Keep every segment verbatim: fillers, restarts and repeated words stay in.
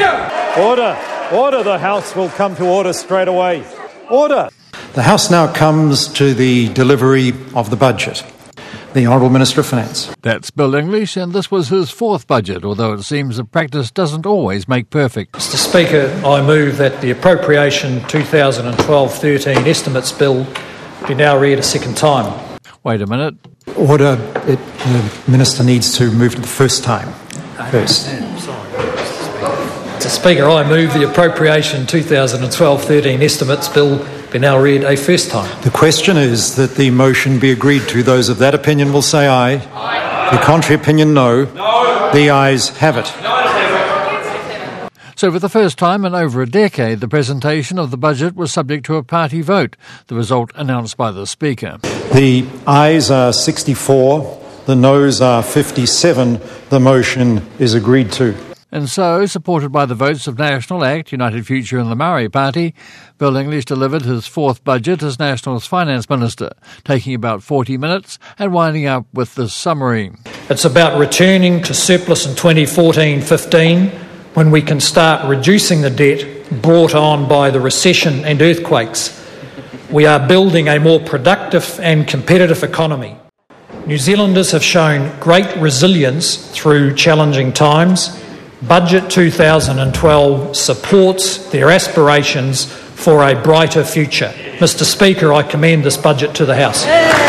Speaker! Order. Order. The House will come to order straight away. Order. The House now comes to the delivery of the budget. The Honourable Minister of Finance. That's Bill English, and this was his fourth budget, although it seems that practice doesn't always make perfect. Mister Speaker, I move that the Appropriation twenty twelve thirteen Estimates Bill be now read a second time. Wait a minute. Order. It, the Minister needs to move to the first time. First. Mister Speaker, I move the Appropriation twenty twelve thirteen Estimates Bill be now read a first time. The question is that the motion be agreed to. Those of that opinion will say aye. Aye. The contrary opinion, no. No. The ayes have it. No. So for the first time in over a decade, the presentation of the budget was subject to a party vote, the result announced by the Speaker. The ayes are sixty-four, the noes are fifty-seven. The motion is agreed to. And so, supported by the votes of National Act, United Future and the Maori Party, Bill English delivered his fourth budget as National's Finance Minister, taking about forty minutes and winding up with this summary. It's about returning to surplus in twenty fourteen fifteen, when we can start reducing the debt brought on by the recession and earthquakes. We are building a more productive and competitive economy. New Zealanders have shown great resilience through challenging times. Budget twenty twelve supports their aspirations for a brighter future. Mister Speaker, I commend this budget to the House.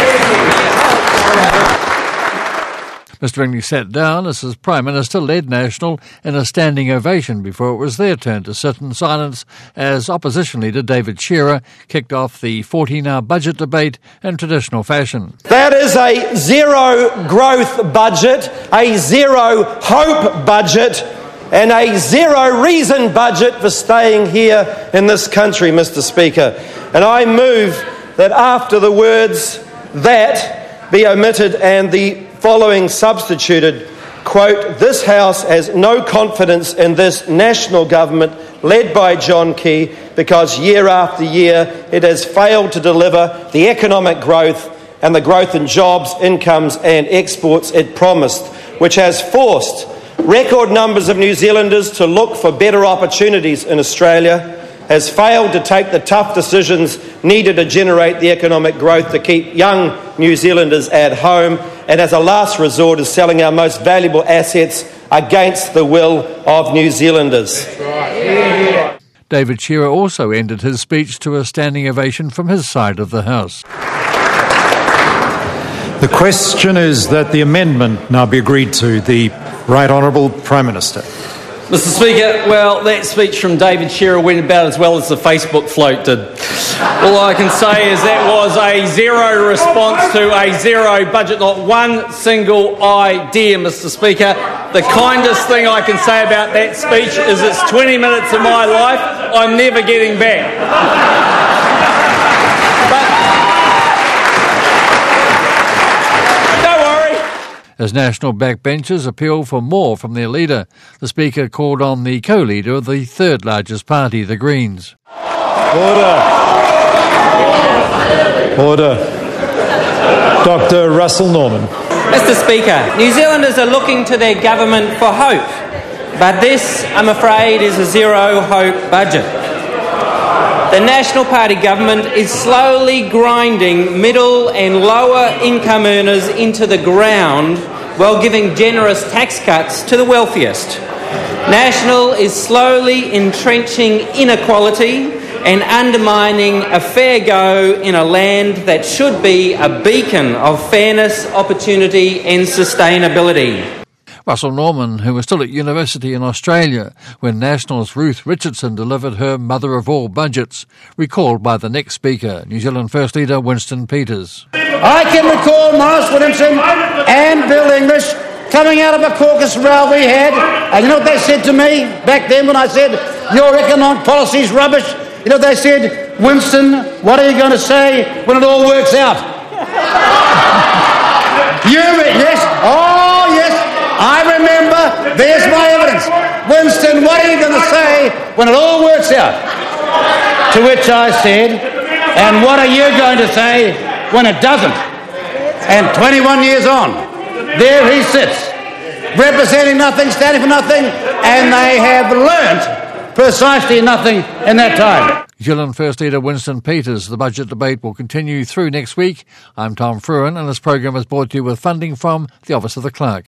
Mister English sat down as his Prime Minister led National in a standing ovation before it was their turn to sit in silence as Opposition Leader David Shearer kicked off the fourteen-hour budget debate in traditional fashion. That is a zero-growth budget, a zero-hope budget, and a zero-reason budget for staying here in this country, Mister Speaker. And I move that after the words "that" be omitted and the following substituted, quote, "This House has no confidence in this national government led by John Key because year after year it has failed to deliver the economic growth and the growth in jobs, incomes and exports it promised, which has forced record numbers of New Zealanders to look for better opportunities in Australia, has failed to take the tough decisions needed to generate the economic growth to keep young New Zealanders at home, and as a last resort is selling our most valuable assets against the will of New Zealanders." David Shearer also ended his speech to a standing ovation from his side of the House. The question is that the amendment now be agreed to. The Right Honourable Prime Minister. Mister Speaker, well, that speech from David Shearer went about as well as the Facebook float did. All I can say is that was a zero response to a zero budget, not one single idea, Mister Speaker. The kindest thing I can say about that speech is it's twenty minutes of my life I'm never getting back. As National backbenchers appealed for more from their leader, the Speaker called on the co-leader of the third largest party, the Greens. Order. Order. Doctor Russell Norman. Mister Speaker, New Zealanders are looking to their government for hope, but this, I'm afraid, is a zero-hope budget. The National Party government is slowly grinding middle and lower income earners into the ground while giving generous tax cuts to the wealthiest. National is slowly entrenching inequality and undermining a fair go in a land that should be a beacon of fairness, opportunity and sustainability. Russell Norman, who was still at university in Australia when National's Ruth Richardson delivered her mother of all budgets, recalled by the next speaker, New Zealand First Leader Winston Peters. I can recall Morris Williamson and Bill English coming out of a caucus row we had, and you know what they said to me back then when I said, "Your economic policy's rubbish"? You know what they said? "Winston, what are you going to say when it all works out?" You, yes? Oh, yes. I remember. There's my evidence. "Winston, what are you going to say when it all works out?" To which I said, "And what are you going to say when it doesn't?" And twenty-one years on, there he sits, representing nothing, standing for nothing, and they have learnt precisely nothing in that time. New Zealand First Leader Winston Peters. The budget debate will continue through next week. I'm Tom Fruin, and this program is brought to you with funding from the Office of the Clerk.